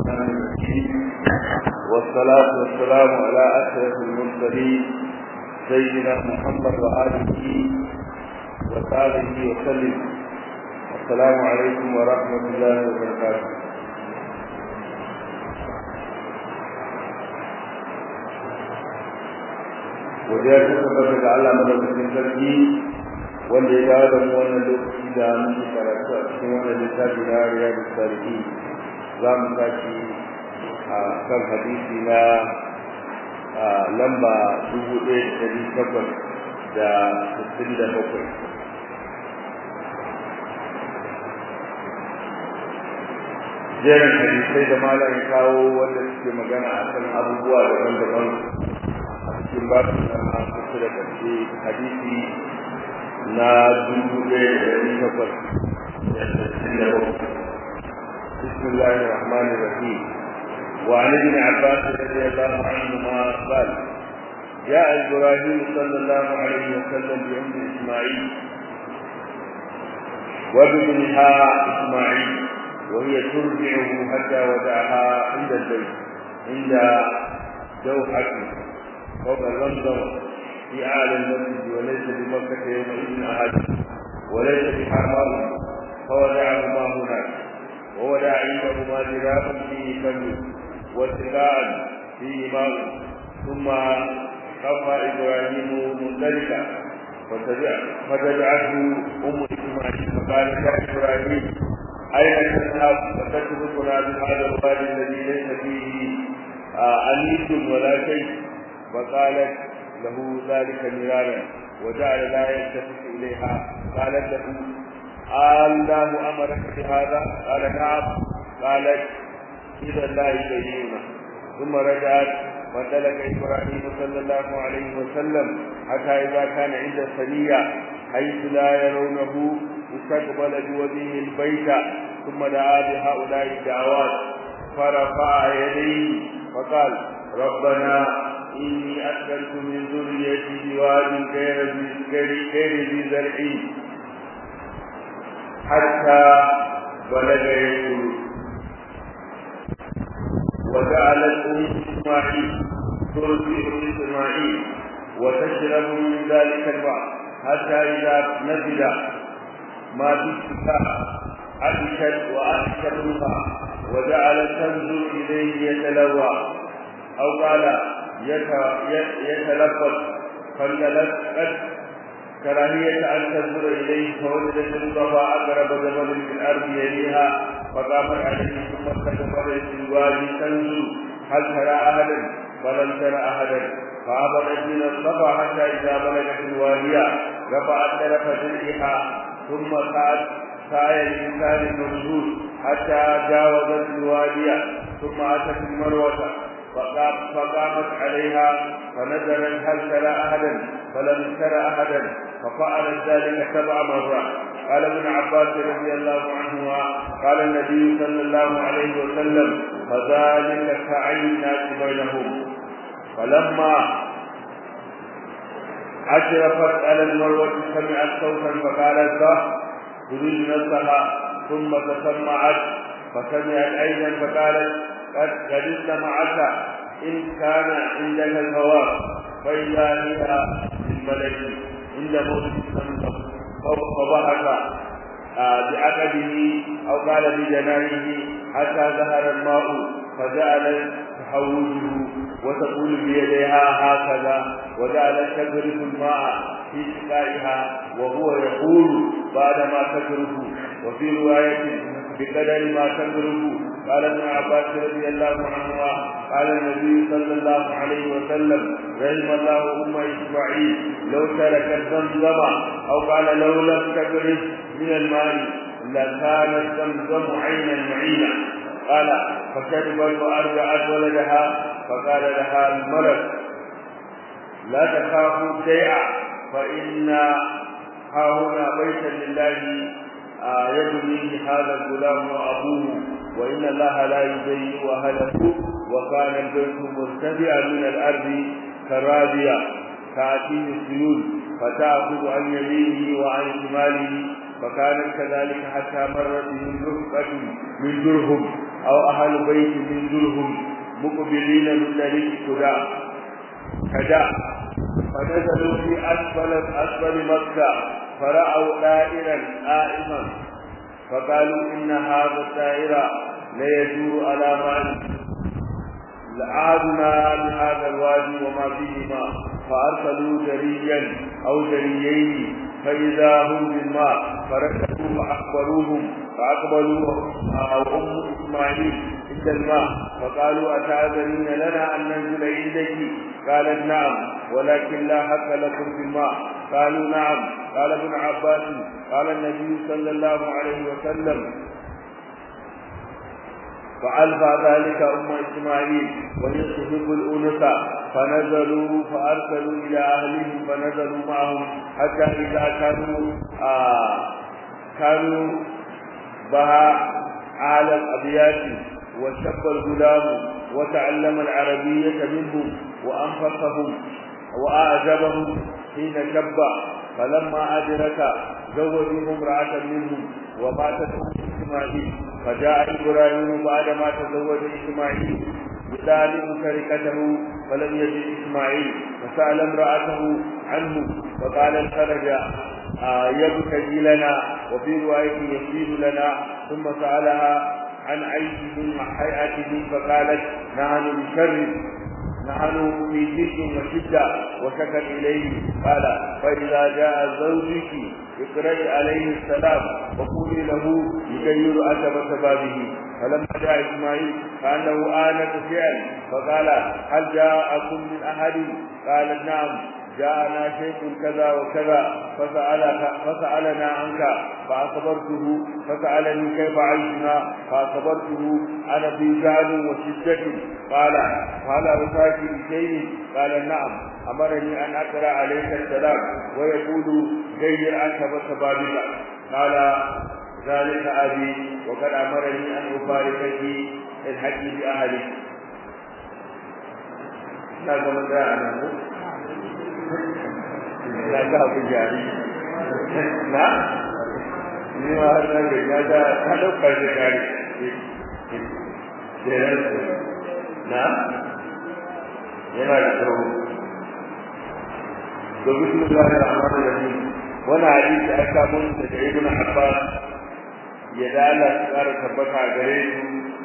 الرحمن الرحيم والصلاة والسلام على أشرف المرسلين سيدنا محمد وآله وصحبه وسلم. السلام عليكم ورحمة الله وبركاته. wajen ta tabbata ga Allah madaukakin sarki wanda ya dawo da mu wannan lokaci da muke karatu a cikin wannan littafi na Riyadus Salihin. Za mu tashi a kan hadisi na lamba 1867 jerin hadisai da malam kawo wanda suke magana akan abubuwa daban-daban cikin babu na kusa da ƙarshe hadisi na 1867. بسم الله الرحمن الرحيم. وعن ابن عباس رضي الله عنهما قال: جاء إبراهيم صلى الله عليه وسلم بأم إسماعيل وبابنها إسماعيل وهي ترضعه حتى ودعها عند البيت عند دوحة فوق الرمزم في أعلى المسجد، وليس بمكة يومئذ أحد وليس بحرام، فودعهما هناك، وودع عندهما ذراعا فيه كمل واتقاء فيه ماء، ثم خفى إبراهيم مندلكا فتبعته أم إسماعيل فقالت: يا إبراهيم أين تذهب فتتركنا بهذا الوادي الذي ليس فيه أنيس ولا شيء؟ فقالت له ذلك مرارا وجعل لا يلتفت إليها. قالت له: الله أمرك بهذا؟ قال: نعم. قالت: إذا لا يبينونه. ثم رجعت فسلك إبراهيم صلى الله عليه وسلم حتى إذا كان عند الثنية حيث لا يرونه استقبل بوجهه البيت، ثم دعا بهؤلاء الدعوات فرفع يديه فقال: ربنا إني أسكنت من ذريتي بواد غير ذي زرع حتى بلغ يقول. وجعلت أم إسماعيل ترضع إسماعيل وتشرب من ذلك الماء حتى إذا نزل ما في الشتاء عطشت وأحشت الماء، وجعلت تنظر إليه يتلوى أو قال يتلفظ، فانطلقت كراهية أن تنظر إليه، فوجدت المصطفى أقرب جبل في الأرض يليها، فقامت عليه ثم استقبلت في الوادي تنظر هل ترى أحدا؟ فلم ترى أحدا، فهبطت من الصفا حتى إذا بلغت الوادية رفعت طرف درعها، ثم سعى الإنسان الممدود حتى جاوزت الوادية، ثم أتت المروة فقامت عليها فنزلت هل ترى أحدا؟ فلم ترى أحدا، ففعلت ذلك 7 مرات. قال ابن عباس رضي الله عنهما: قال النبي صلى الله عليه وسلم: فذلك سعي الناس بينهم. فلما أشرفت على المروة سمعت صوتا فقالت: تريد نفسها، ثم تسمعت فسمعت أيضا فقالت: قد استمعت إن كان عندك الهواء، فإذا هي من ملك عند موت فضحك بعقبه أو قال بجنانه حتى ظهر الماء، فجعلت تحوجه وتقول بيديها هكذا، وجعلت تجرف الماء في سقائها وهو يقول بعدما تجرف، وفي رواية بقدر ما تجرف. قال ابن عباس رضي الله عنهما: قال النبي صلى الله عليه وسلم: رحم الله أم إسماعيل لو تركت زمزم، أو قال لو لم تجرف من الماء لكانت زمزم عينا معينا. قال: فشربت وأرجعت ولدها، فقال لها الملك: لا تخافوا شيئا، فإن هاهنا بيتا لله يبنيه هذا الغلام وأبوه، وإن الله لا يضيع أهله، وكان البيت مرتفعا من الأرض كرابية تأتيه السيول فتأخذ عن يمينه وعن شماله، فكانت كذلك حتى مرت بهم رفقة من درهم أو أهل بيت من درهم مقبلين من طريق كدا فنزلوا في أسفل مكة فرأوا طائرا قائما فقالوا إن هذا الطائر ليدور على ماء لأعدنا بهذا الوادي وما فيه ماء فأرسلوا جريا أو جريين فإذا هم بالماء فركبوا فأقبلوا أم إسماعيل عند الماء فقالوا أتأذنين لنا أن ننزل عندك؟ قالت نعم ولكن لا حق لكم في الماء. قالوا نعم. قال ابن عباس قال النبي صلى الله عليه وسلم فألفى ذلك أم إسماعيل وهي تحب الأنثى فنزلوا فأرسلوا إلى أهلهم فنزلوا معهم حتى إذا كانوا بها على الأبيات وشب الغلام وتعلم العربية منهم وأنفسهم وأعجبهم حين شب فلما أدرك زوجهم امرأة منهم وماتت أم إسماعيل فجاء إبراهيم بعدما تزوج إسماعيل يطالب شركته فلم يجد إسماعيل فسأل امرأته عنه فقالت خرج يبتغي لنا وفي رواية يسير لنا ثم سألها عن عيشه هيئته فقالت نحن بشر نحن في جد وشدة وشكت إليه. قال فإذا جاء زوجك اقرأي عليه السلام وقولي له يغير أثر بابه. فلما جاء إسماعيل كأنه آنس فعل فقال هل جاءكم من أحد؟ قالت نعم جاءنا شيخ كذا وكذا فسألنا عنك فأخبرته فسألني كيف عيشنا فأخبرته أنا في جهل وشدة. قال هل أوصاك بشيء؟ قال نعم أمرني أن أقرأ عليك السلام ويقول غير أثر بابك. قال ذلك أبي وقد أمرني أن أفارقك الحج بأهلك. لا تمنى عنه لا تأخذ جاري لا لما هذا هذا كذا جاري لا yana da tsaro to bismillahir rahmanir rahim wannan hadisi aka mun da Ibn Abbas ya dala tsara tabbata gare su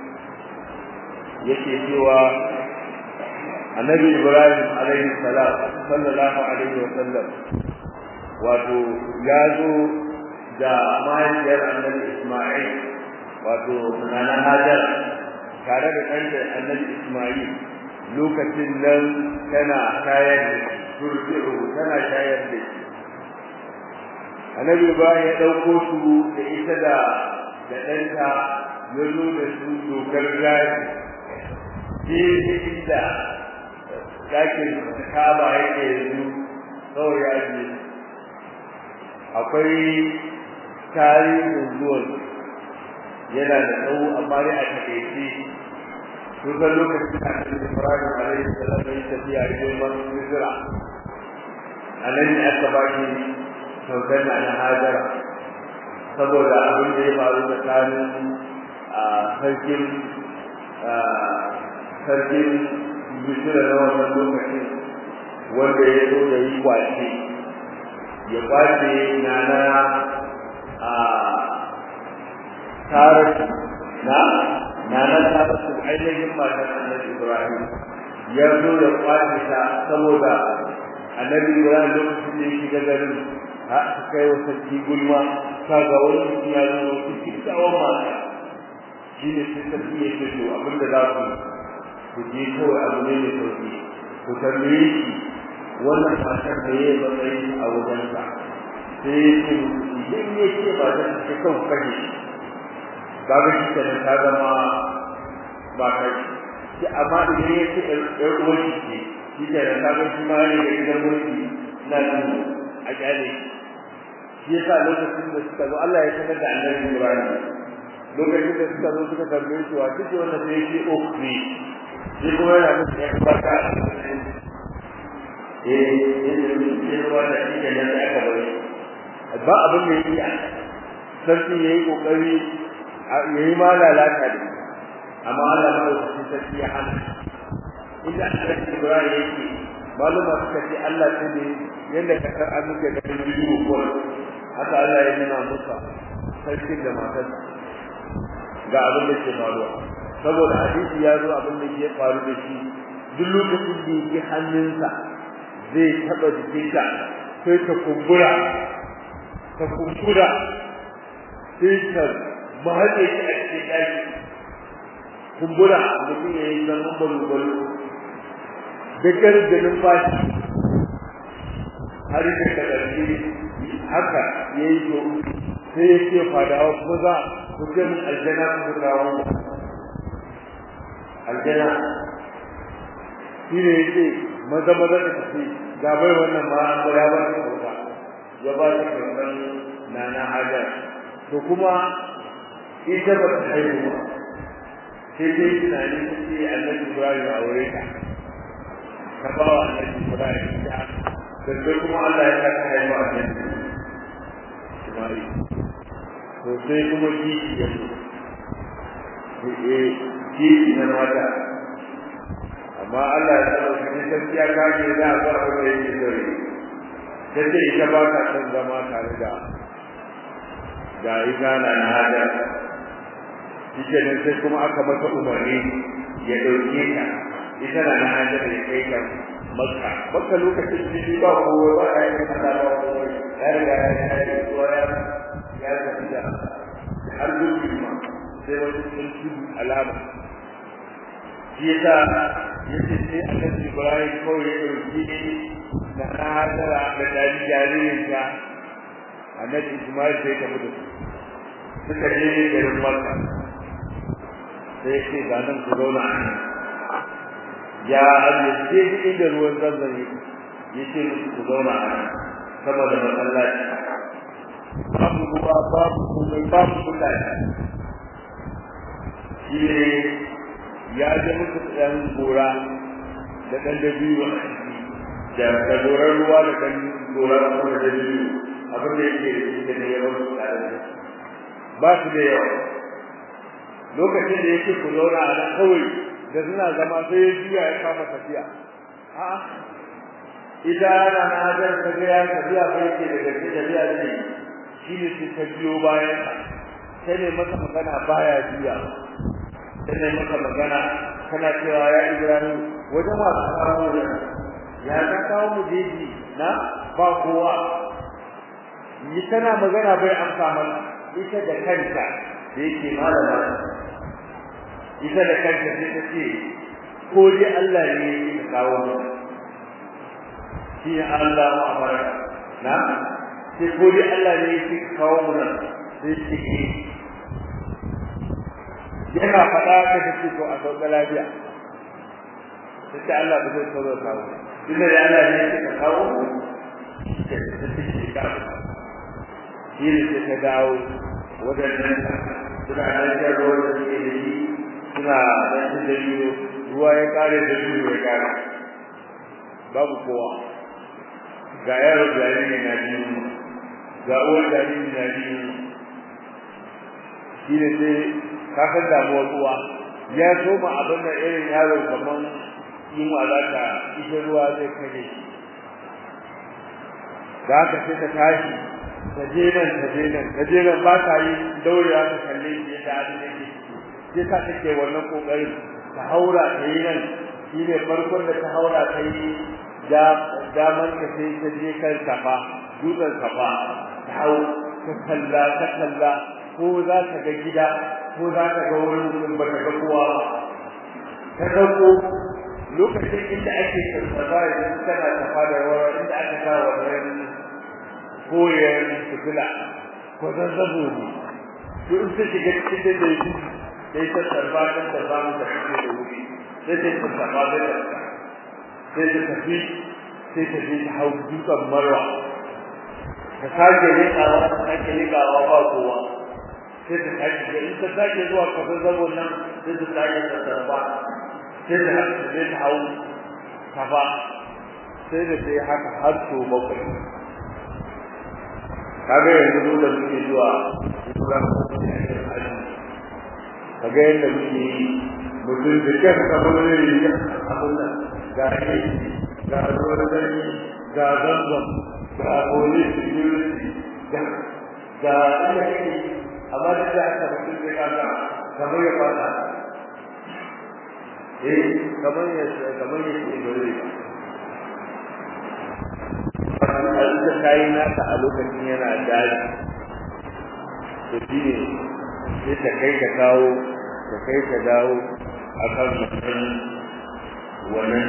yake cewa annabi Ibrahim alaihi salam sallallahu alaihi wa sallam wato ya zo da mahaifiyar annabi Isma'il wato nana Hajar tare da ɗanta annabi Isma'il lokacin nan tana shayar da turbi'u tana shayar da shi annabi Ibrahim ya dauko su da ita da ɗanta ya zo da su dokar gaji inda dakin Kaaba yake yanzu kawai ya je akwai tarihin zuwan yana da tsawo amma dai a takaice kusan lokacin da Annabi Ibrahim alaihi salam ya tafiya neman hijira annabi aka ba shi sautar da Hajara saboda abin da ya faru tsakanin sarkin Misira na wannan lokacin wanda ya zo da yi kwace ya kwace nana taratu nana taratu ainihin matar annabi Ibrahim ya zo da kwace ta saboda annabi Ibrahim lokacin da ya shiga garin kai wa sarki gulma kaga wani ya zo cikin tsawon mata shi ne sai sarki ya ce to abinda za ku je kawai abu ne mai sauki ku tambaye shi wannan matar da ya yi matsayi a wajensa sai ya ce idan ya ce ba zan ce kan kashe shi kaga shi kenan ta zama ba kai shi amma idan ya ce ɗan uwan shi ce shi kenan kaga shi ma ne da gidan mulki na jin a kyale shi yasa lokacin da suka zo Allah ya sanar da annabi Ibrahim lokacin da suka zo suka tambaye shi wa duk wanda sai shi okri shi kuma yana musu ya baka ne wanda shi ke nan aka bari ba abin da yake sarki yayi kokari yayi ma lalata da amma Allah ma ya ci sarki ya hana inda Annabi Ibrahim yake maluma suka ce Allah ce ne yanda ka san an muke da bidiyo ko haka Allah ya nuna muka sarkin da matar ga abin da ke faruwa saboda hadisi ya zo abin da ke faru da shi duk lokacin da yake hannunsa zai taba jikinta sai ta kumbura sai ta mahaɗe shi a cikin ɗaki kumbura mutum ya yi zaman balubalo da da numfashi har da ƙarfi haka ya yi to sai ya ce fadawa kuma za ku ce min aljana ku kawo aljana shi ne ya ce maza da tafi ga bai wannan ma an ya ba ta kauta ya ba ta kautan nana hajar to kuma ita ba ta haihu ba sai dai tunani ta ce Annabi Ibrahim a aure ta ka ba wa Annabi Ibrahim ta da kuma Allah ya saka haihu a nan to sai kuma kishi ya zo kishi na mata amma Allah ya tsaro shi gaskiya kage da ba abin da yake dare sai ita ba ta san zama tare da igana na hada shi ne sai kuma aka mata umarni ya dauke ta ita na hada da kai ta Makka lokacin da ba kowa ba ai da ba kowa ya riga ya kowa ya tafi har zuwa ma sai wani sun alama shi yasa yace sai Annabi Ibrahim kawai ya dauki na hadara da dali jaririn ta Annabi Ismail sai ta mutu suka je garin Makka sai ce ga nan ku zauna ya Allah sai inda ruwan zanzan yace ku zauna saboda masallaci babu ruwa babu komai babu mutane shi ne ya ji musu ɗan gora da ɗan dabiwa da goran ruwa da ɗan goran kuma da dabiwa abin da yake da ne ya rasu tare da ba su da yawa lokacin da yake ku zauna a nan kawai da suna zama sai ya juya ya kama tafiya a'a idan ana hajar ta ga ya tafiya ba yake da gaske tafiya ce shi ne sai ta biyo bayan sai ne masa magana baya juya sai ne maka magana kana cewa ya Ibrahim wajen wa kawo da ya ka kawo mu jeji na ba kowa ni kana magana bai amsa mana ita da kanta da yake malama ita da kanta sai ta ce ko dai Allah ne ya kawo mu shi Allah mu amara na sai ko dai Allah ne ya kawo mu nan sai ce yana faɗa ka ce ko a sauka lafiya sai Allah ba zai tsoro kawo inda da Allah ne ya kawo sai ka shi ne ta dawo wadannan suna da ruwa da suke da shi suna da dalilo ruwa ya kare da dalilo ya kare babu kowa ga yaro jariri na biyu ga uwar jariri na biyu shi ne sai kafin damuwar uwa ya soma abin da irin yaro kaman yin alaka ita ruwa zai kare shi da haka sai ta tashi ta je nan ba ta yi daurewa ta kalle shi yadda abin da ke sai ta take wannan kokarin ta haura ta yi nan shi ne farkon da ta haura ta yi daman ka sai ta je kan kafa dutsen kafa ta hau ta kalla ko za ta ga gida ko za ta ga wurin mutum ba ta ga kowa ta dauko lokacin inda ake karɓa yanzu tana tafa da rawa inda aka sa wannan koyar fitila ko zazzabo ne to in ta shiga cikin da yake sai ta tarba kan tarba mu da shi da wuri sai ta tarba da sai ta tafi sai ta je ta hau dutsen marwa ta sake rikawa ta sake rikawa ba kowa sai ta sake da in ta sake zuwa ka zazzabo nan sai ta sake tarba sai ta hau kafa sai da sai haka har to bakwai kaga yanzu da muke zuwa Islam kaga yadda muke yi mutum da kan kamar ne abin nan ga ne ga ruwan sanyi ga zanzan ga police security ga ina yake amma da aka mutum da kaga kamar ya fada kamar ya ce dole da kai naka a lokacin yana daji to shine sai ta kai ka kawo ka kai ka dawo akan mutum wannan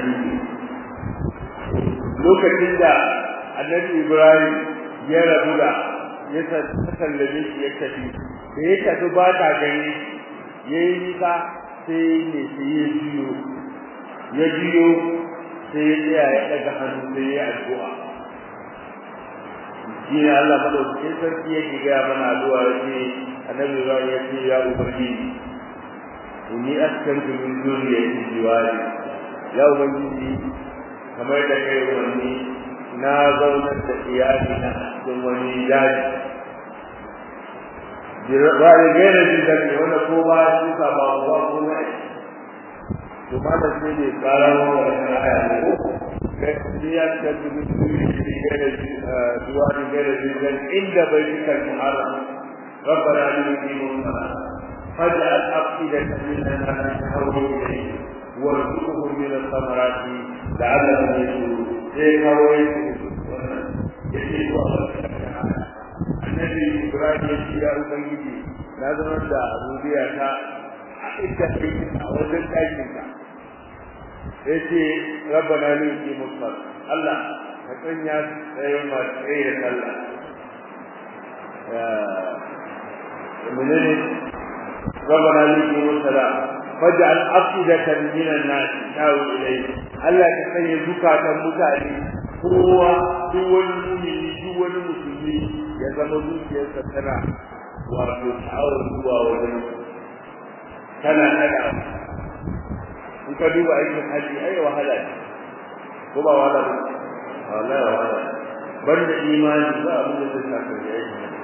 lokacin da Annabi Ibrahim ya rabu da ya sallame shi ya tafi da ya tafi ba ta gani yayi nisa sai ne sai ya biyo sai ya daga hannu sai ya addu'a shi ne Allah madaukakin sarki yake ga mana addu'a yake Annabi Ibrahim ya ce ya ubangiji inni askantu min zurriyyati jiwari ya ubangiji kamar da kai wani na zaunar da iyali na cikin wani daji ba da gaira ji da wanda ko ba su ka ba ko ne to ma da sai ne karawo wannan aya ne ko kai ya ta dubi gaira ji duwani gaira ji dan inda bai fita muharram ربنا ليقيموا الصلاة فاجعل أفئدة من الناس تهوي إليه وارزقهم من الثمرات لعلهم يشكرون النبي إبراهيم يا أبنجي لازم أبدأ ربيعك التحقيق وزن أجلك يتي ربنا ليقيم الصلاة الله فكن يا سيما سيد الله منين ربنا ليقيم الصلاة فاجعل أفئدة من الناس تهوي إليه Allah ka sanya zukatan mutane kowa duk wani mumini duk wani musulmi ya zama zuciyarsa tana wato sha'awar zuwa wajen tana nada in ka duba aikin haji ai wahala ne ko ba wahala ba wallahi wahala banda imani ba abin da zai saka da aikin haji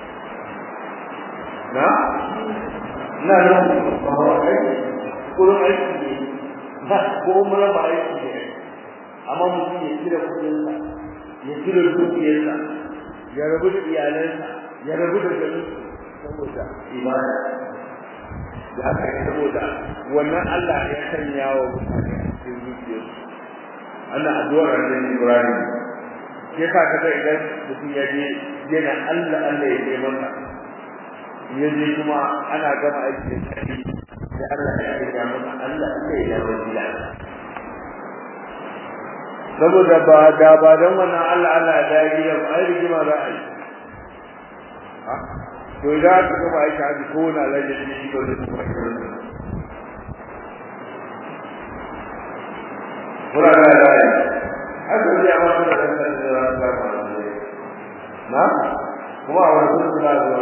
na ba wa aiki kullum aiki ne ko mun ba aiki ne amma mutum ya kira kudinsa ya kira dukiyarsa ya rabu da iyalansa ya rabu da gari saboda ibada da aka yi saboda wannan Allah ya sanya wa mutane a cikin zuciyarsu ana addu'ar Annabi Ibrahim sai ka ga idan mutum ya je yana Allah ya yi masa ya je kuma ana gama aiki da Allah ya ga maka Allah sai ya wajila saboda ba dan wannan Allah da ya yi ai rigima za a yi ha to idan ka ga ai shaji ko na laje shi ko da kuma kula da dai haka ya ma da na kuma a wannan sura zuwa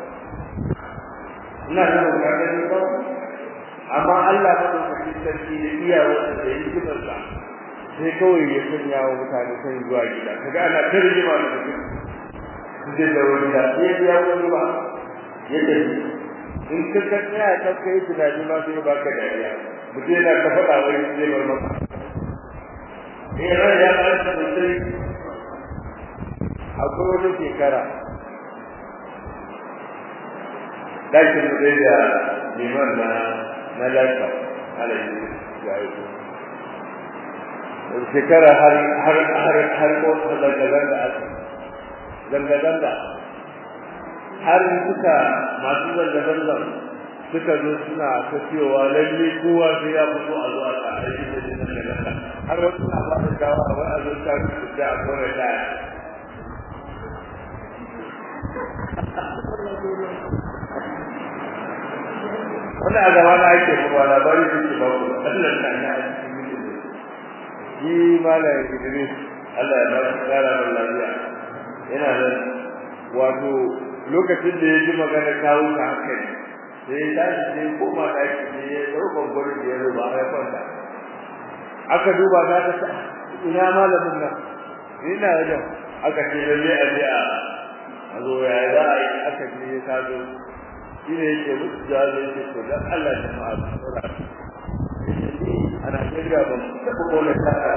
ina da kokari ba amma Allah ba da sarki da iyawarsa da hikimarsa sai kawai ya sanya wa mutane sai zuwa gida kaga ana tarjuma da su da wani da sai ya wani ba yadda in ka tsaya ka kai tunani ma sai ba ka dariya mutum yana ka faɗa wani zai bar maka ran ya ba ta sai akwai wani shekara dakin da liman na lafiya alaji ya yi shekara har ko zanga-zanga har suka masu zanga-zanga suka zo suna ta cewa lalle kowa sai ya fito a zuwa ta aiki da zanga-zanga har wasu na ba da gawa a wani azon ta da a kore daya wannan a gaba na ake kuma labari da ke baku Allah ta yi a cikin shi malam Idris Allah ya ba shi tsara da lafiya yana da wato lokacin da ya ji magana kawo ta hankali sai ya tashi sai koma daki sai ya dauka gurin da ya ruba ya kwanta aka duba za ta ina malamin nan ina wajen aka ce lalle a je a zo ya za a yi aka je ya tazo shi ne yake musu jawabi yake to dan Allah jama'a su tsora ana shirya ban taɓa kone kaya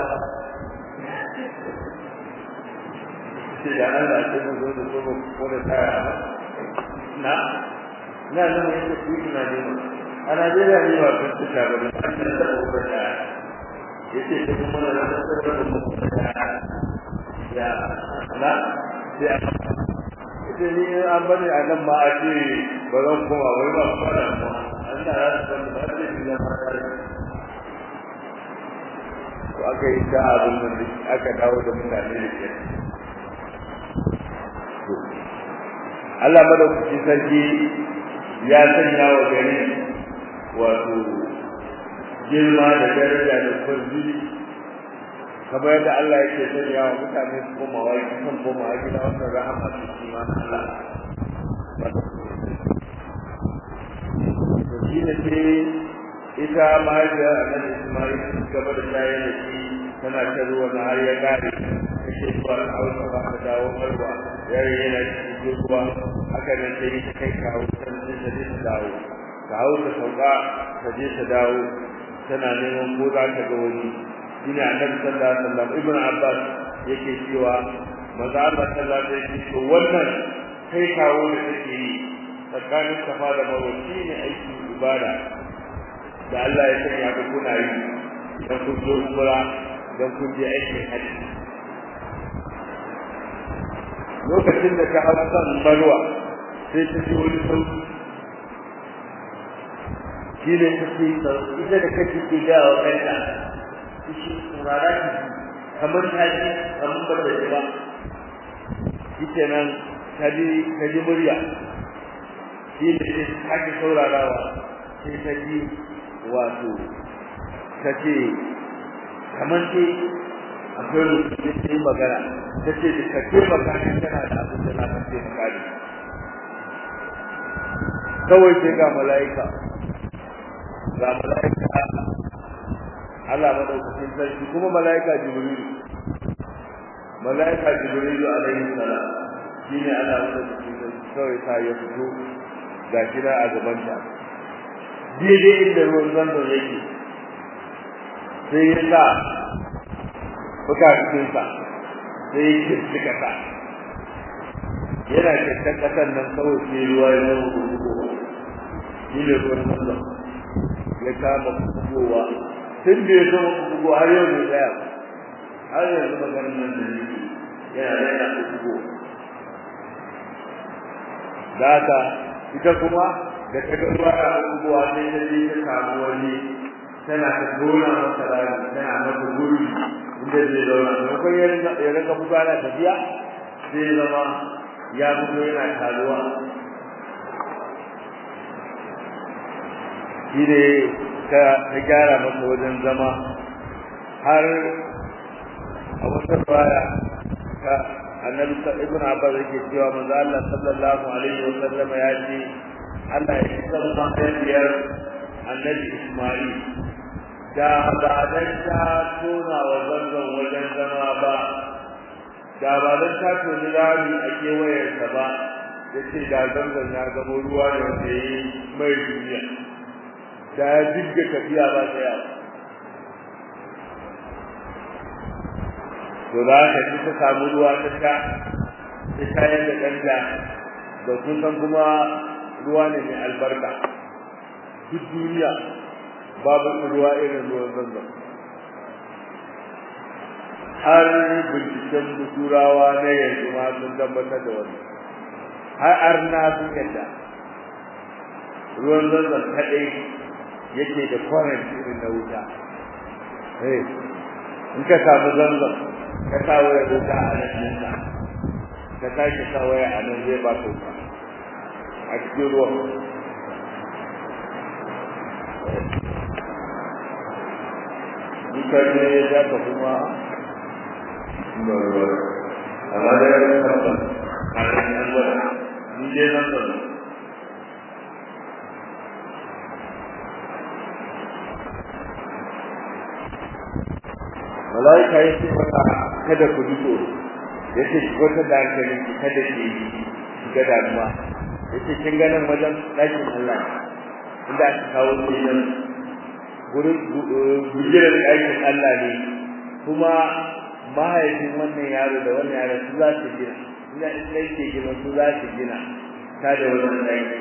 ce da Allah ce mu zo da zo kone kaya na nan yake kuyi na ne a Najeriya ne ba kan tuka ba ne an taɓa kone kaya yace ta kuma na da tsara da kone kaya ya na sai ita ni an bani a nan ma a ce ba zan koma wai ba kuma da mu Allah ya san da ba zai yi zama tare to aka yi ta abin nan aka dawo da mutane da ke Allah madaukakin sarki ya sanya wa gari wato girma da daraja da kwarjini kamar yadda Allah yake sanya wa mutane su koma wa kan koma a gida wannan rahama su shi ma Allah to shi ne sai ita mahaifiyar Annabi Ismail gaba da shayar da shi tana ta ruwa na har ya gare take zuwa Hausa ba ta dawo Marwa yayin yana cikin ruwa haka nan sai ta kai kawo san da ta dawo ta hausa sauka ta je ta dawo tana neman ko za ta ga wani shine Annabi sallallahu alaihi wasallam Ibn Abbas yake cewa maza Allah sallallahu alaihi wasallam to wannan kai kawo da take yi tsakanin Safa da Marwa shine aikin ibada da Allah ya sanya ka kuna yi idan kun zo umra idan kun je aikin haji lokacin da ta hausa Marwa sai ta ji wani sauki shine take ita da kake ke ga wa kanta shi turara ki kamar ta ji kamar ba ta ji ba shikenan ta ji murya shi ne ake saurarawa sai ta ji wato tace kamar ce akwai rubuce sai magana tace da kake magana tana da abin da na ce magana kawai sai ga malaika Allah madaukakin sarki kuma malaika Jibril alaihi salam shine Allah madaukakin sarki kawai sai ya fito ga kira a gaban ta daidai inda ruwan zanzan yake sai ya sa buka cikin sa sai ya tsika ta yana cikin kasan nan kawai sai ruwa ya zo gugu shi ne ruwan zanzan ya kama kugowa tun da ya zama kugo har yau ne daya har yanzu maganin nan da yake yana yana kugo da haka ita kuma da ta ga ruwa a kugowa sai ta je ta samu wani tana ta gona masa rami tana masa gurbi inda zai zauna maimakon ya rinka fito ana tafiya sai zama ya fito yana taruwa shi ne ta gyara masa wajen zama har a wata baya ta Annabi Ibn Abbas yake cewa manzo Allah sallallahu alaihi wa sallam ya ce Allah ya san mahaifiyar Annabi Isma'il da ba dan ta tona wa zanzan wajen zama ba da ba dan ta tona rami a kewayarsa ba yace da zanzan ya zama ruwa ne wanda yayi mai duniya da ya dinga tafiya ba ta yawa to da ka ci ta samu ruwa ta sha ta shayar da ɗanta da kun san kuma ruwa ne mai albarka duk duniya babu ruwa irin ruwan zanzan har binciken turawa na yanzu ma sun tabbatar da wani har arna sun yadda ruwan zanzan kaɗai yake da current irin na wuta in ka samu zanzan ka kawo ya wuta a nan ka tashi kawo ya a nan zai ba ka wuta a cikin ruwan mutane za ka kuma amma da ya yi karɓar a ranar gwada ni dai zanzan malaika ya ce maka kada ku ji tsoro ya ce wata da hankalin ki kada ki shiga damuwa yace kin ganin wajen dakin Allah inda aka kawo shi nan gurin gujerar dakin Allah ne kuma mahaifin wannan yaro da wannan yaro su za su gina ina yake gina su za su gina ta da wannan daki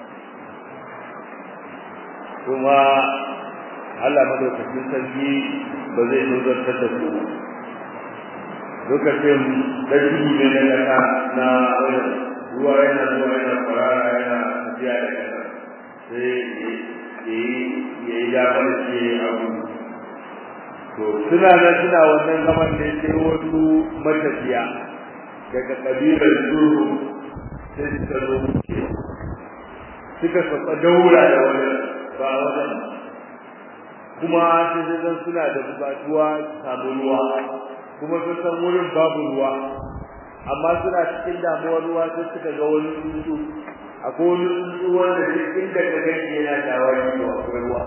kuma Allah madaukakin sarki ba zai dogara da su lokacin da shi ne da na ruwa yana zuwa yana farara yana tafiya da kasa sai yayi damar ce abu to suna wannan zaman da sai wasu matafiya daga kabilar Zuru sai suka zo suka saba daura da wannan ba wannan kuma sai suna da bukatuwa samu ruwa kuma sun san wurin babu ruwa amma suna cikin damuwar ruwa sai suka ga wani tsuntsu akwai wani tsuntsu wanda duk inda ka gani yana shawari da akwai ruwa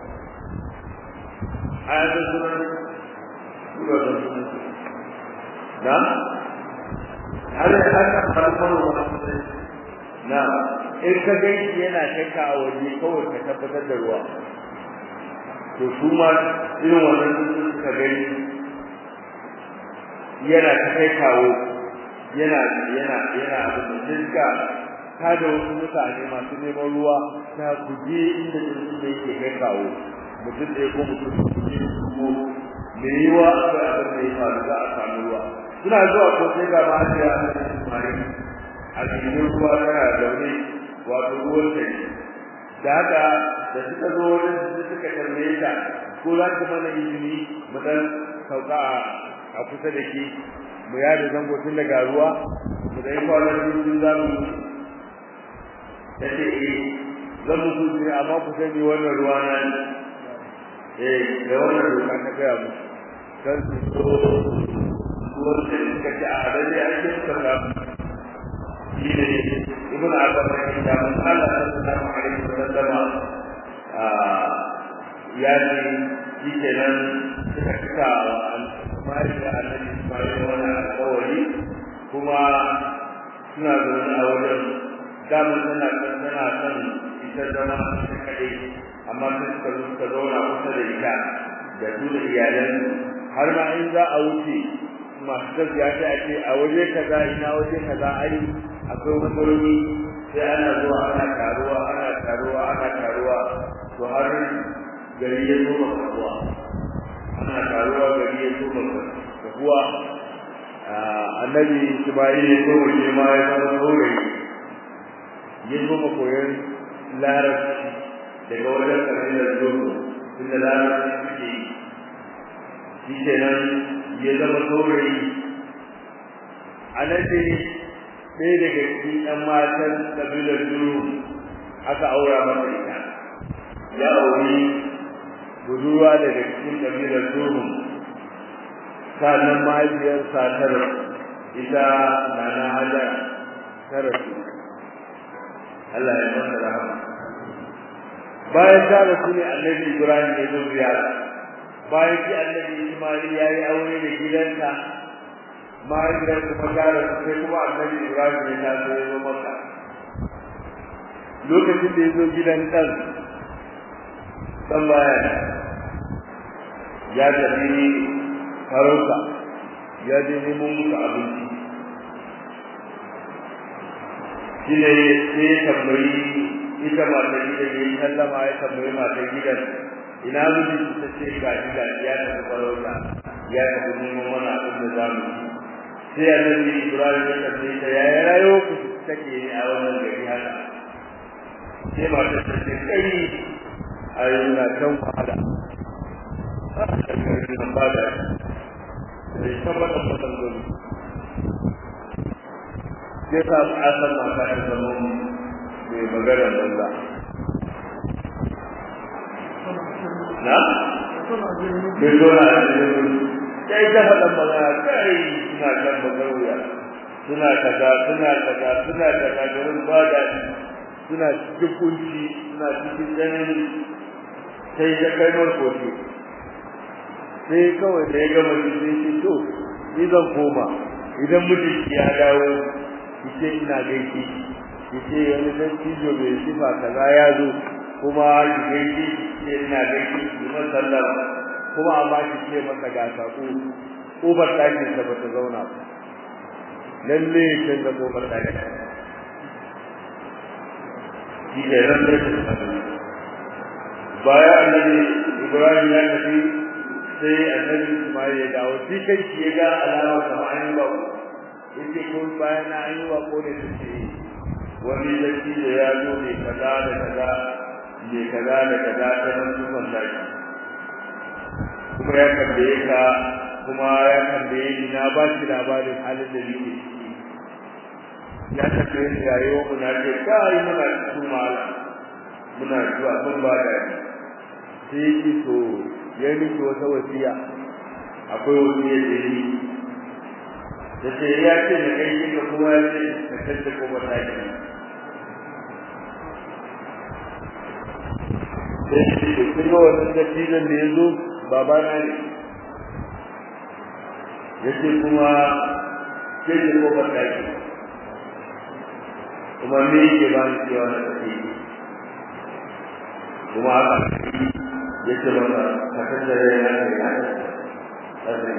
a yanzu sunan na har haka farkon wani na in ka gani yana shakka a waje kawai ka tabbatar da ruwa to su ma irin wannan tsuntsu suka gani yana kai kawo yana abin da ta da wasu mutane masu neman ruwa ta kuje inda jirgin da yake kai kawo mutum da ya ko mutum kuje ko me yiwa akwai abin da ya faru za a samu ruwa suna zuwa ko sai ga ma da ya mare a cikin ruwa tana zaune wato ruwan ta da haka da suka zo wajen su suka tambaye ta ko za ta mana izini mu dan sauka a kusa da ke mu yada zango tun daga ruwa mu dai kwanan dukkan zamu yace zan mutu ne amma ku sani wannan ruwa na da wannan ruwa ka ga mu kan su ruwa da kace a hadari ake tsaka shi ne ibn abbas da man Allah sallallahu alaihi wasallam ya ce shi kenan suka fita mari da annabi Ismail wannan alƙawari kuma suna zaune a wajen daman tana son ita zama ita kaɗai amma sai suka zauna kusa da ita da su da iyalan har ma in za a wuce masu gaskiya sai a ce a waje kaza ina waje kaza ai akwai matsaloli sai ana zuwa ana taruwa to har gari ya zo makaruwa ana taruwa gari ya zo makaruwa annabi Ismail ya zo waje ma ya zama saurayi ya zo koyon larabci daga wajen kabilar Zuru tunda larabci suke yi shi kenan ya zama saurayi a nan ne ɗaya daga cikin ɗan matan kabilar Zuru aka aura masa ita ya auri budurwa daga cikin kabilar Zuru sannan mahaifiyar satar ita Nana Hajar ta rasu Allah ya masa rahama bayan ta rasu ne annabi Ibrahim ya zo ziyara bayan ki annabi Ismail ya yi aure da gidansa mahaifiyar kuma ta rasu sai kuma annabi Ibrahim ya taso ya zo maka lokacin da ya zo gidan ɗan baya ya tafi farauta ya je neman musu abinci shi ne sai ya tambayi ita matar gidan ya yi sallama ya tambayi matar gidan ina miji ta ce ga gida ya tafi farauta ya tafi neman wani abin da za mu sai annabi Ibrahim ya tambaye ta yaya rayuwar ku take a wannan gari haka sai matar ta ce kai ayyuna kan wahala nan ba da sai tabbata mutan gudu sai ta asal ma ta zama mai magana banza na bai dole a cikin sai ta faɗa magana kai suna kan magaruya suna kaza garin ba da suna cikin kunci suna cikin tsanani sai ya kai markoci sai kawai da ya gama sai ce to ni zan koma idan mijinki ya dawo kice ina gaishe yace wani dan cijo bai sifa kaza ya zo kuma ki gaishe ce ina gaishe ki sallama kuma amma ki ce masa ga sako kofar ɗakin da bata zauna ba lalle kin da kofar ɗakin shi ne ran da baya annabi Ibrahim ya tafi sai annabi Ismail ya dawo shi kai shi ga alama kamar an yi ba yake kun bayan an yi wa kone shi wani zaki da ya zo ne kaza da kaza ne kaza da kaza da nan su wallahi kuma ya tambaye ka kuma ya tambaye ni na ba shi labarin halin da nake ya tambaye ni rayuwar mu na ce kai muna kuma muna zuwa kun ba da sai ki so ya miki wata wasiya akwai wasiya da ni da sai ya ce da kai kika kuma ya ce ka tace ko ba ta yi sai kuma wannan da tilan da yazo baba na ne yace kuma sai ko ba ta yi kuma me ke ba ni cewa na tafi kuma haka yace masa ka tace da yana da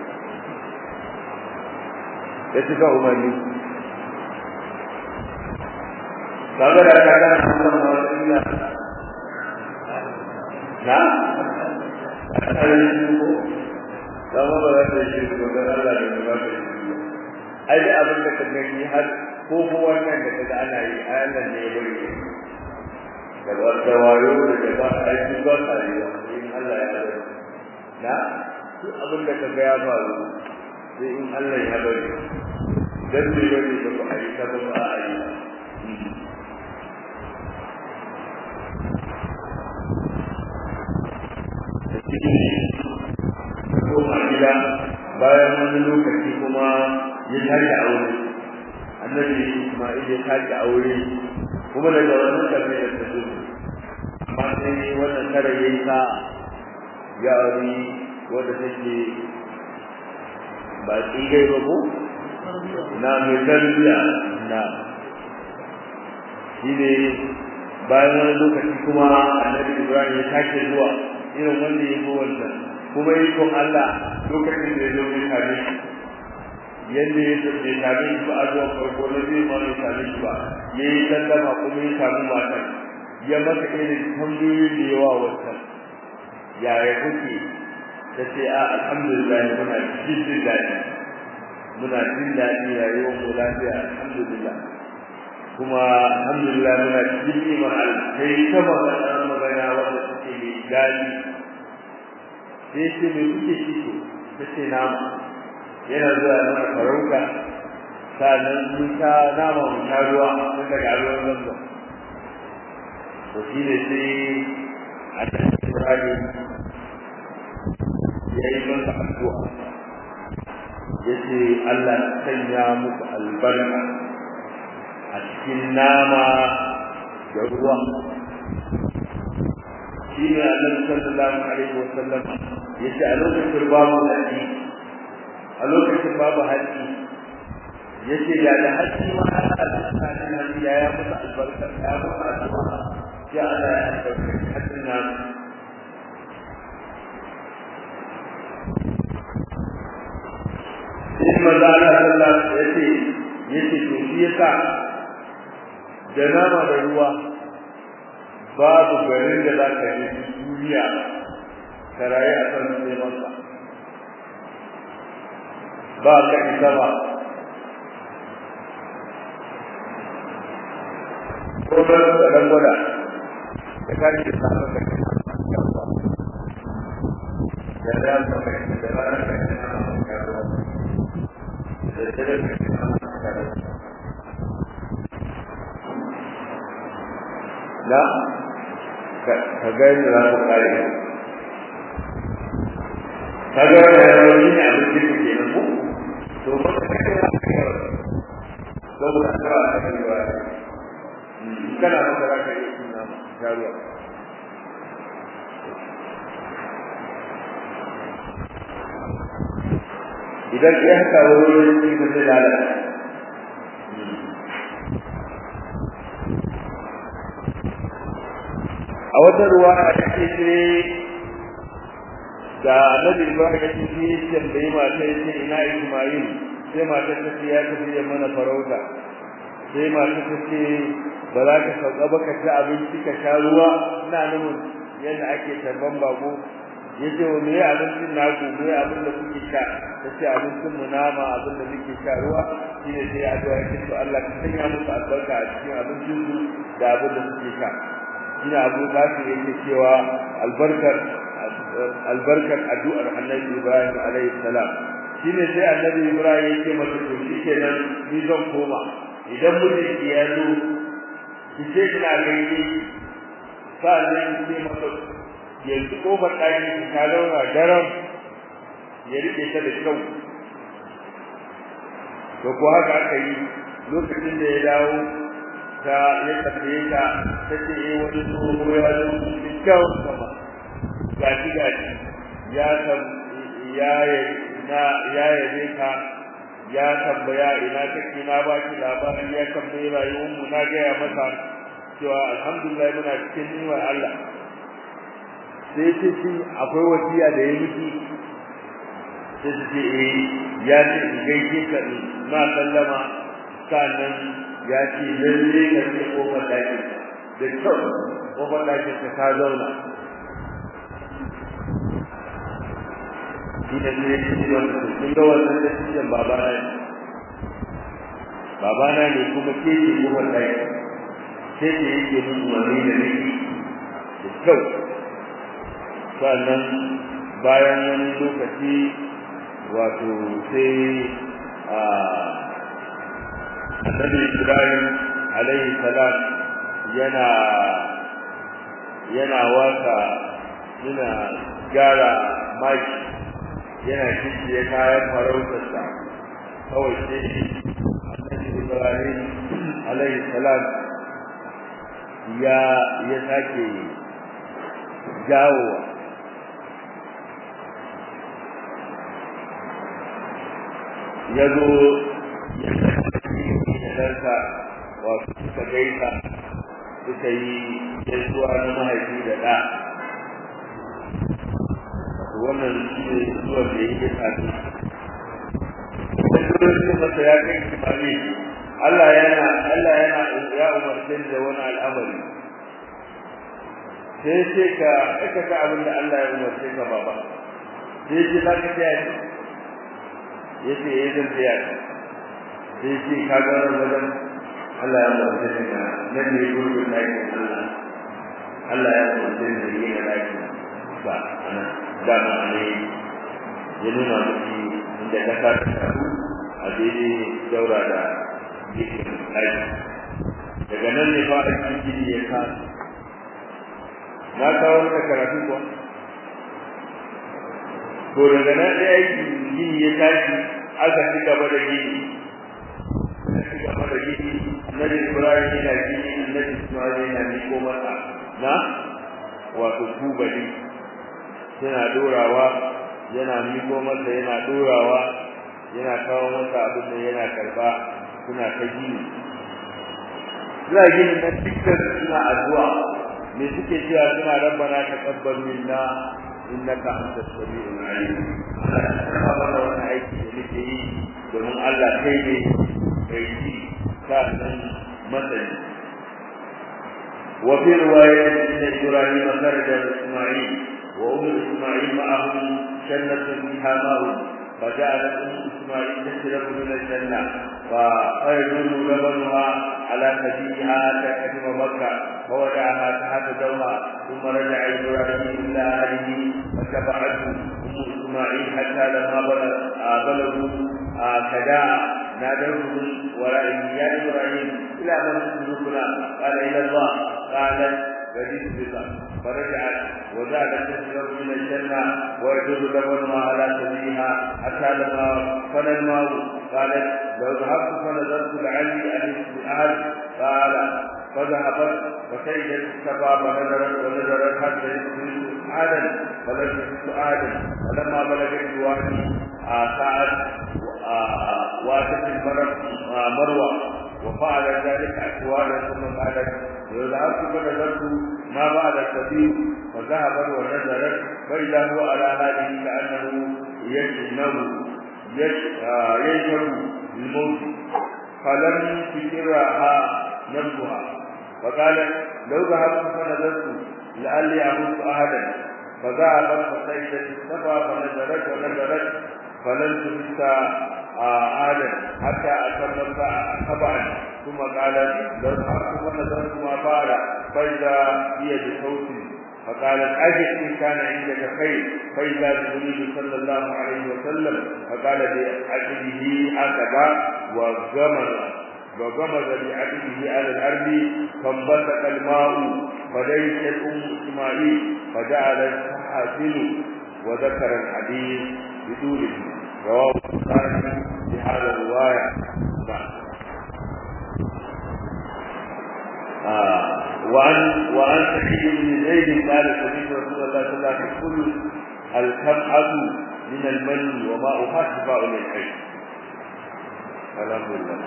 ya cika umarni kaga da ka ga wannan na kuma ba za ta shi ko da Allah da ba ta shi ai da abin da kaga ni har ko wannan da kaga ana yi Allah ne ya bari da wata wayo da ba ai su ba ta yi in Allah ya bari na duk abin da kaga ya faru sai in Allah ya bari dan ne bari da ba ai ta ba ai kuma gida bayan wani lokaci kuma ya tashi aure annabi Isma'il ya tashi aure kuma daga wannan kabilar da su amma sai wannan kare yayi sa ya aure wanda take ba tsigai ba ko na mai tarbiya na shine bayan wani lokaci kuma annabi Ibrahim ya tashi zuwa irin wanda ya zo wannan kuma yi kon Allah lokacin da ya zo ne tare yanda ya zo ne tare ba a zo farko na zai ma ne tare ba yayi sallama kuma ya samu mata ya maka irin tambayoyi da yawa wannan yaya kuke tace a alhamdulillah muna jin daɗi rayuwar mu lafiya alhamdulillah kuma alhamdulillah muna cikin ni'imar Allah sai ta magana wanda take mai dadi sai ce me kuke ciki tace nama yana zuwa mana farauta sannan mun ta nama mun ta ruwa mun daga ruwan zanzo to shi ne sai a cikin Ibrahim yayi masa addu'a yace Allah sanya muku albarka a cikin nama da ruwa shi ne Annabi sallallahu alaihi wasallam yace a lokacin babu haji a lokacin babu haji yace da haji ma Allah sanya haji ya musu albarka ya musu addu'a ya Allah ya albarka hajjin nan sai manzo Allah sallallahu alaihi yace to shi yasa da nama da ruwa babu garin da zaka yi duniya karaye a kan sai maka ba ka isa ba ko da dan goda da kake samu ka da ran ka da ran ka la ka ga ni ra ko kare ka ga ni ne abin da ke nan ko to ba ka ga to ba ka ga ni ba kana da ka ga ni na jaruwa idan ya haka wurin da zai lalata wata ruwaya take ce da Annabi Ibrahim ya ce tambayi mata yace ina Isma'il sai mata ta ce ya tafi da mana farauta sai mata ta ce ba za ka sauka ba ka ci abinci ka sha ruwa ina nuna yadda ake tarban bako yace wa me abincin naku me abin da kuke sha tace abincin mu nama abin da muke sha ruwa shine sai addu'a yake to Allah ka sanya musu albarka a cikin abincin su da abin da suke sha shine Abu Bakar yake cewa albarkar addu'ar Annabi Ibrahim alaihi salam shine sai Annabi Ibrahim yake masa to shikenan ni zan koma idan mutum ya zo kice kina gaide sannan sai masa yanzu kofar ɗaki ta laura daram ya rike ta da kyau to ko haka aka yi lokacin da ya dawo ta ya tafiye ta tace wani tsoho ya zo da kyau sama gashi ya yabe ka ya tambaya ina kake na baki labari ya tambaye rayuwar mu na ga ya masa cewa alhamdulillah muna cikin ni'imar Allah sai ce shi akwai wasiya da ya miki sai ce ya ce gaishe ka na sallama sannan ya ce lalle ka ce kofar dakin da kyau kofar dakin ka zauna shi da ne shi wannan kun ga wannan da shi babana ne kuma ke ce kofar dakin sai ce yake mun wani da ne da kyau sannan bayan wani lokaci wato sai Annabi Ibrahim alaihi salam yana waka yana gyara maki yana kiyaye kayan farautarsa kawai sai Annabi Ibrahim alaihi salam ya sake jawowa ya zo ya ɗansa wato suka gaisa suka yi gaisuwa na mahaifi da ɗa wannan shi ne zuwan da yake tafi da masa ya kai kimani Allah yana ya umarce da wani al'amari sai ka aikata abin da Allah ya umarce ka baba sai ce za ka tsaya yace zan tsaya sai ce ka ga wajen Allah ya umarce ka nan ne gurbin ɗakin Allah ya umarce ka yi da ɗakin ba ana dama ne ya nuna miki inda ka sa ta a daidai daura da jikin ɗaki daga nan ne fa a cikin ya kasa na kawo maka karatu ko to daga nan dai aiki gini ya tashi aka ci gaba da gini Annabi Ibrahim yana gini Annabi Ismail yana miko masa na wato tubali yana dorawa yana miko masa yana dorawa yana kawo masa abin da yana karba suna ta gini suna gini na dukkan suna addu'a me suke cewa suna rabbana taqabbal minna innaka antas samiul alim Allah wannan aiki da muke yi domin Allah kai ne kai ji sannan madani wa fi riwayat Ibrahim kharaja Isma'il wa Isma'il ma'ahu jannatun fiha ma'un فجعل إسماعيل تشرب من الجنة فأيضا لبنها على ثديها تقدم مكة فوضعها تحت دوها ثم رجع إبراهيم إلى أهله فتبعته إسماعيل حتى لما بلغوا كداء نادوه من ورائه يا إبراهيم إلى من تدركنا قال إلى الله قالت فجئت بك فرجعت وزادت تشرب من الجنة ويجوز لبنها على سبيلها حتى لما فنى الماء قالت لو ذهبت فنظرت لعلي أجد بأهل قال فذهبت فسيدت السبع ونظرت حتى يجد آدم فلم يجد آدم فلما بلغت الوادي سعد واتت المروة وفعل ذلك أسوالا ثم قالت لو ذهبت فنظرت ما بعد السبيل فذهبت ونزلت فإذا هو على هذه كأنه يشهد الموت فلم تكرها نفسها فقالت لو ذهبت فنظرت لعلي أموت أحدا فذهبت فسيدت السبع فنزلت فلن تمس أحدا حتى أتمت سبعا ثم قالت لو ذهبت فنظرت ما فعل فإذا هي بصوت فقالت أجل إن كان عندك خير فإذا جبريل صلى الله عليه وسلم فقال لعبده هكذا وغمز بعبده على الأرض فانبثق الماء فليست إسماعيل فجعلت تحاسن وذكر الحديث بدونه رواه البخاري بهذا الرواية. وعن سعيد بن زيد قال سمعت رسول الله صلى الله عليه وسلم كل الكمعة من المن وماؤها شفاء للعين. الحمد لله.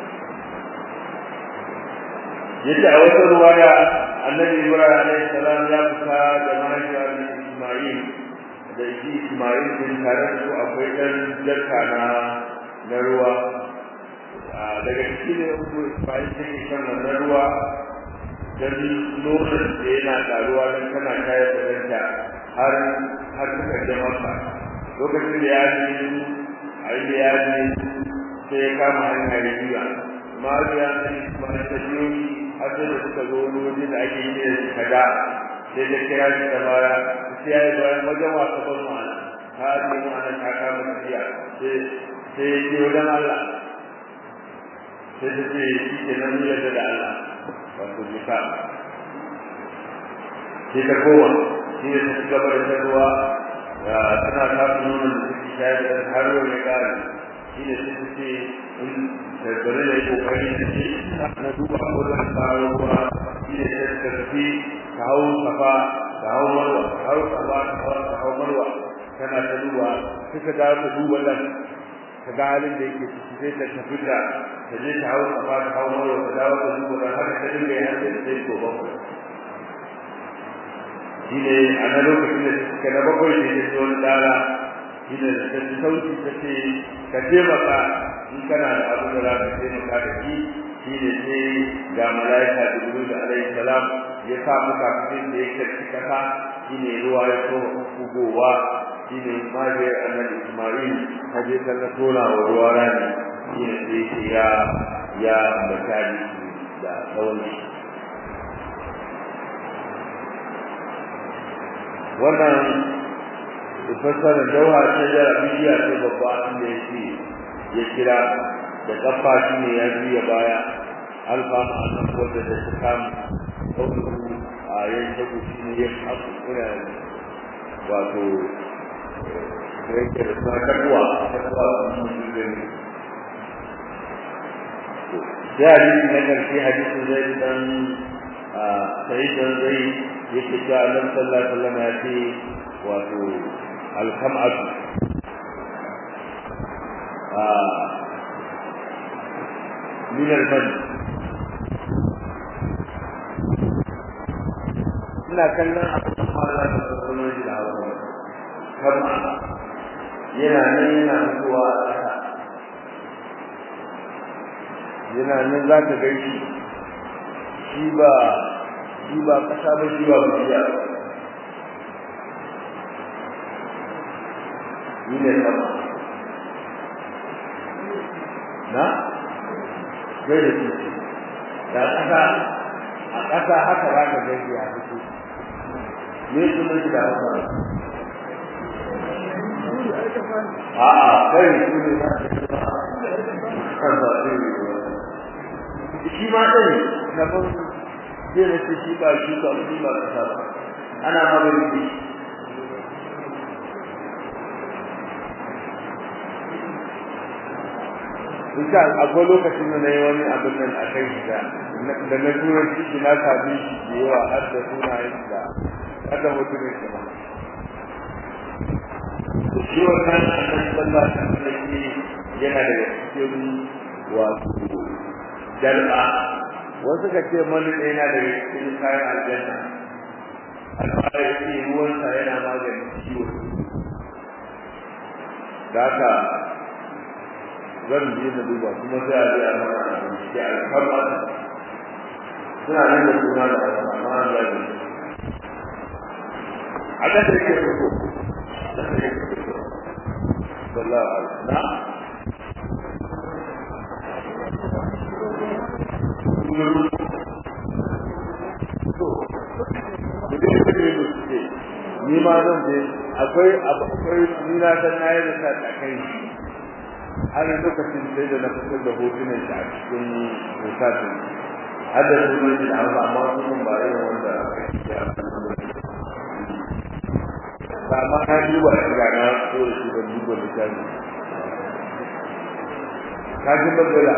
yace a wata ruwaya annabi Ibrahim alayhi salam ya fita da mahaifiyar Isma'il da Isma'il din tare da su akwai dan jarka na ruwa daga cikin Isma'il din kan wannan ruwa dan lokacin da yana taruwa dan kana kayar da danta har suka je maka lokacin da ya ji sai ya kama hanyar riya mariya ne kuma ta biyo har da suka zo wani da ake yi da kada sai da kira shi da baya sai ya yi bayan wajen wasa ban mu ana ta ji mu ana ta kama tafiya sai ya wajen Allah sai da ce shi ke nan yadda da Allah wato jika sai ta kowa shi ne ta gaba da ruwa tana tafi nuna da suke shayar da har wani ƙari shi ne suke ce da gare da kokari da shi na duba ko da tsaro ruwa shi ne sai ta tafi ta hau safa ta hau marwa ta hau safa ta hau marwa tana ta duba suka dawo ta duba nan ta ga halin da yake ciki sai ta tafi da ta je ta hau safa ta hau marwa ta dawo ta duba nan haka ta dinga yin har sai ko bakwai shi ne a na lokacin da suka na bakwai ne ya zo dala shi ne da ta sauki ta ce ka taimaka in kana da abin da za ka taimaka da shi ne sai ga mala'ika Jibril alaihi salam ya sa muka fitin da yake cikin kasa shi ne ruwa ya so kugowa shi ne majiyar annabi Ismail ta je ta tona wa ruwa rani shi ne sai ya mutane da tsawon wannan fassarar jauha ta jara bidiya ce babba inda yake ya kira da kafa shi ne ya juya baya alfa ma'anar wadda da ta kama kawai a yin shagu shi ne ya haku kuna wato da yake da suna karbuwa su mutu gani sai hadisi na ƙarshe hadisin zai dan sai dan zai yake cewa Allah sallallahu alaihi wasallam ya ce wato al-kam'atu min al-man ina kallon abin da fara da sunan da hawa kam'a yana nan yana fitowa a ƙasa yana nan za ka gaishe shi ba kasa ba shi ba biya ni ne sama na sai da shi da kasa a kasa haka za ka gaji a fito ne kuma shi da haka a'a kai shi ne za ka kan ba shi ma ɗin na ban zai da shi ba shi ba shi ba kasa ba ana magana da shi Ita akwai lokacin da na yi wani abin nan a kai shi da na tura shi na sami shi da yawa har da sunayen da har da mutumin shi ma. Shi wannan annan sallah ta sarki yana daga cikin wato jalba wasu ka ce mani yana da cikin kayan aljanna alfara ya ce ruwansa yana maganin ciwo da haka zan je na duba kuma sai a je a mana da alkama suna nan da suna da alkama da ne a da take fito da take fito sallallahu alaihi wasallam ni ma zan je akwai ni na san na yi da ta kai har lokacin sai da na fitar da hotunan shi a cikin hotunan har da sunan shi amma sunan ba irin wanda ya ba ma na duba shi ga na so da shi da duba littafi ka ji bagala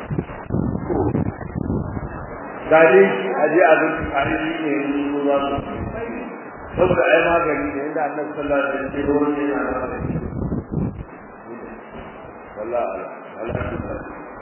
dare aje abin tsari ne ko za su saboda ai magani ne inda Annabi sallallahu alaihi wasallam ya yana magani wallahi alhamdulillah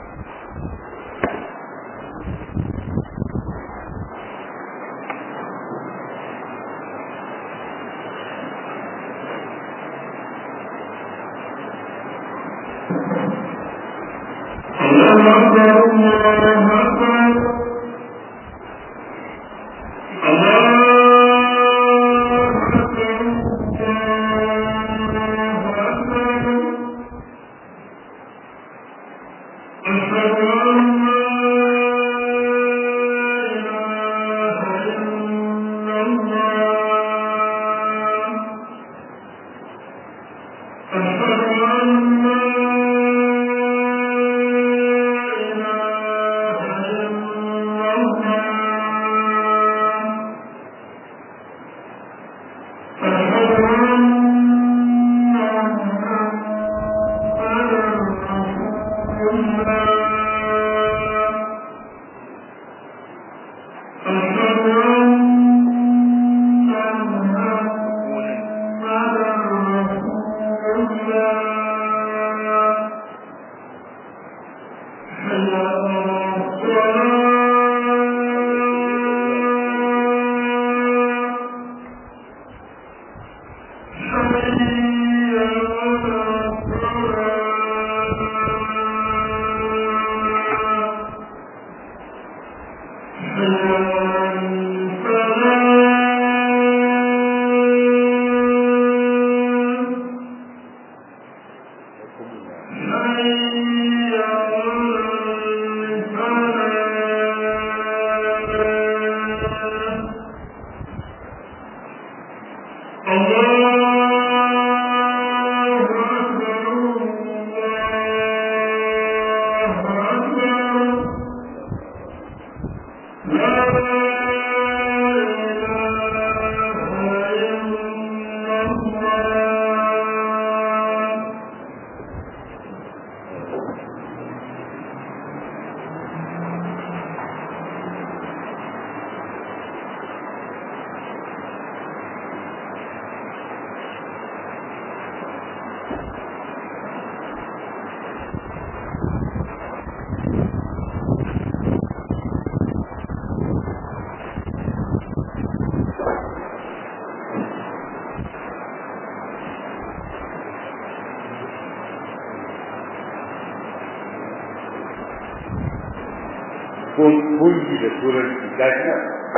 kungi da turanci gashi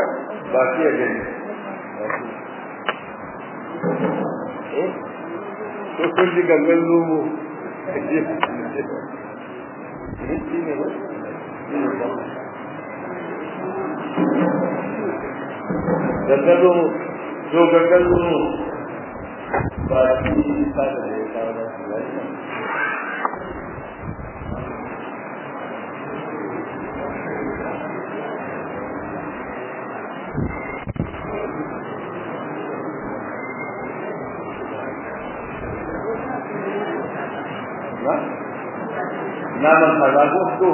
ba su ya gani ko kun ji gangan zomo gangan zomo to gangan zomo ba su yi sada da ya kawo nasu gashi naman kaza ko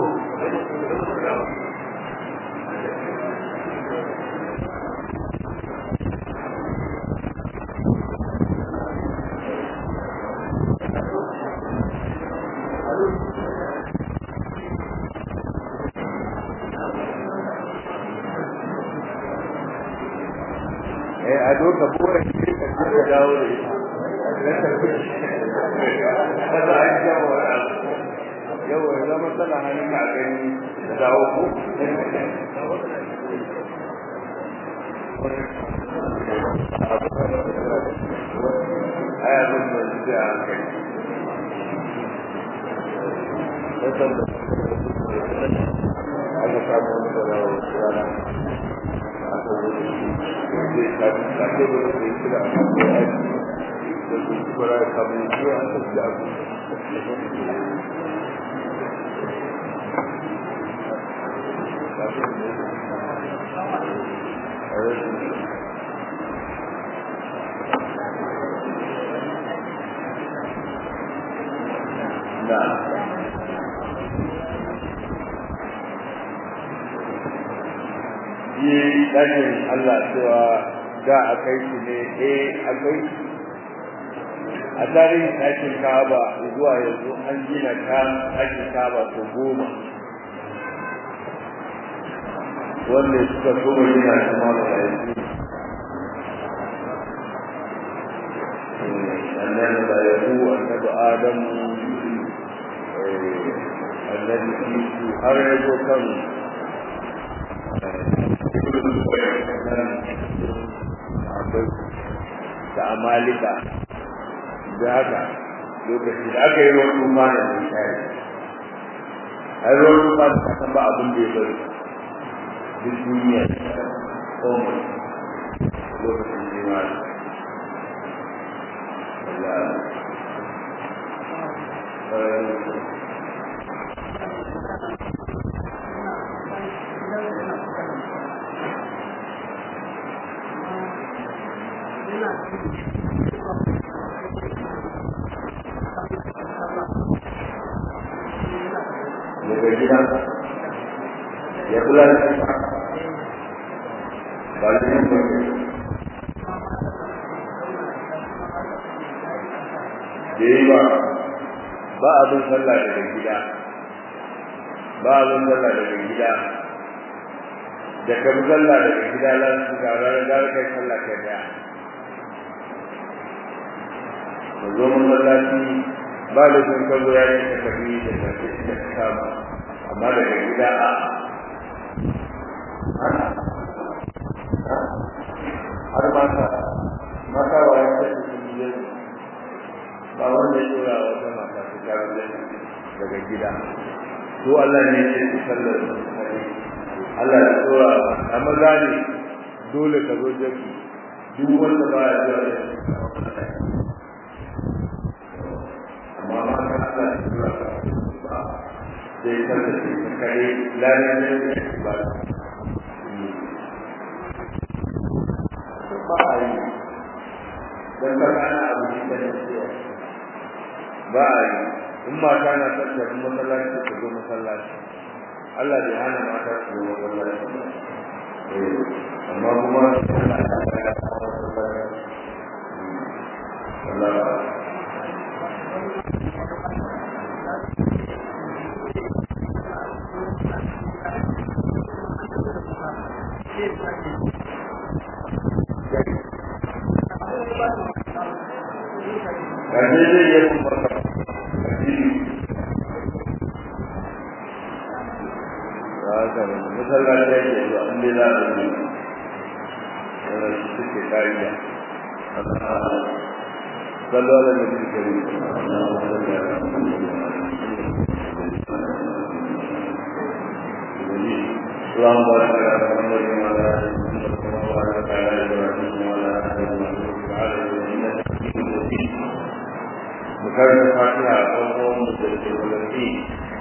dawo da ita kada an jawo wani abu yau ya zama tsala hannun ka gani da dawo ko aya zan da zuciya a kai aka samu wani da rawa rana aka wuce zai tafi tafi da wani da kira a kan da aiki da su kubara ya samu zuwa an tafi da abu yi ɗakin Allah cewa da a kai shi ne akwai a tarihin ɗakin Ka'aba zuwa yanzu an gina ɗakin Ka'aba ko 10 wanda suka kuma gina shi ma da yanzu annabi da yahu annabi Adamu annabi Isu har ya zo kan da amalika da haka lokaci da aka yi ruwan tufa da mai shayi a yi ruwan tufa da kasan ba abin da ya bari duk duniya komai lokacin jimari daga gida ya kula da shi ba da yin da yi ba abin sallah daga gida da ka bi sallah daga gida lansu ga ranar kai sallah kai daya da zo masallaci ba da sun kallo ya yi ta kabi da tafi da kama amma daga gida har mata wa ya tafi sun yi ba wanda ya tura wata mata su kawo daga gida to Allah ne ya ce sallar Allah ya tura amma gane dole ka zo jaki duk wanda ba ya zuwa da amma ma ka Allah ya tura ba sai sallar da kai lalata ne ba dan ba kana abu da ne ba in mata na tsaka masallaci ta zo masallaci Allah bai hana mata su zo masallaci amma kuma Allah ya tsaya Allah kaje zai yi kuma masallaci yake zuwa inda za a yi wanda shi suke kariya sallu ala nabi karim اللهم بارك على محمد وعلى ال محمد كما باركت على ابراهيم وعلى ال ابراهيم في العالمين انك حميد مجيد بكرم الفاتحه قوم بالتوفيق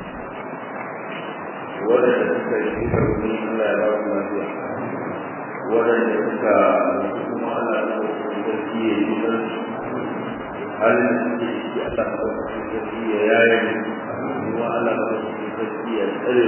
wadanda suka yi karbi Allah ya ba su lafiya wadanda suka kuma Allah ya ba su lafiya idan halin da suke ciki Allah ya ba su lafiya yayin kuma Allah ya ba su lafiya tsare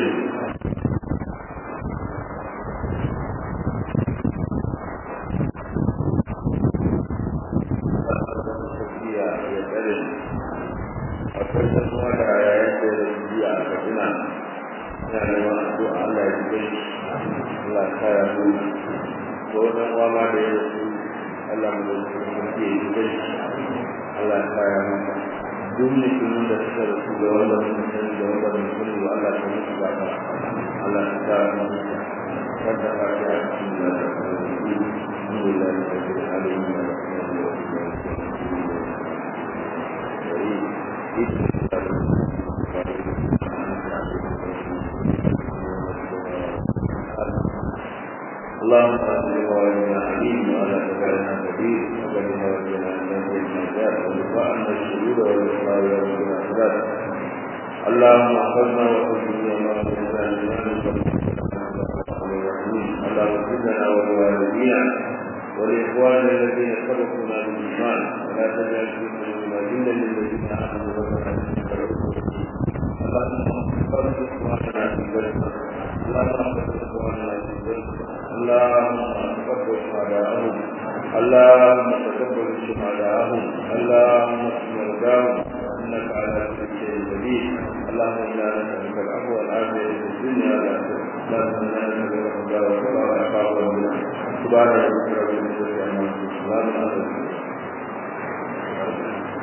akwai kuma da yayin da jiya aka tuna yana neman addu'a Allah ya ji Allah ya kaya mu ko dan uwa da ya Allah mu da ke yi Allah ya kaya maka duk mutumin da suka rasu da wanda mutum da wanda mutum da Allah ta mutu ba ta Allah ta kaya maka kada ka ya cikin da ta yi alhamdulillah rabbil alamin اللهم صل وسلم عليه وعلى تبعنا نبيه وبلغنا وجنا من النجاة ولقاءنا الشهود والإسراء يوم الآخرة اللهم احفظنا وحفظنا ما رزقنا اللهم اغفر لنا ولوالدينا ولإخواننا الذين سبقونا بالإيمان ولا تجعل في قلوبنا غلا للذين آمنوا ربنا اللهم فرج إخواننا في الجنة اللهم فرج إخواننا في الجنة اللهم تقبل شهداءهم اللهم تقبل شهداءهم اللهم اشف مرضاهم انك على كل شيء قدير اللهم انا نسالك العفو والعافيه في الدنيا والاخره اللهم انا نسالك الهدى والتقى والعفاف والغنى سبحان ربك رب العزه عما يصفون